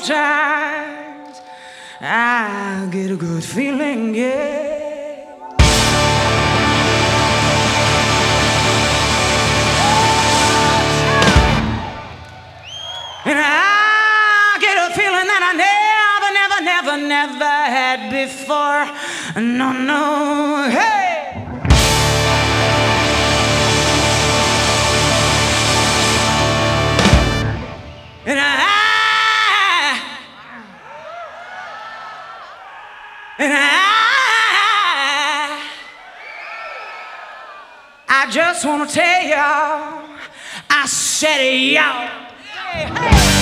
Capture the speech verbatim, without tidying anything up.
sometimes I get a good feeling, yeah. And I get a feeling that I never, never, never, never had before. No, no, hey! And I, and I, I just want to tell y'all, I said it, y'all. Hey, hey.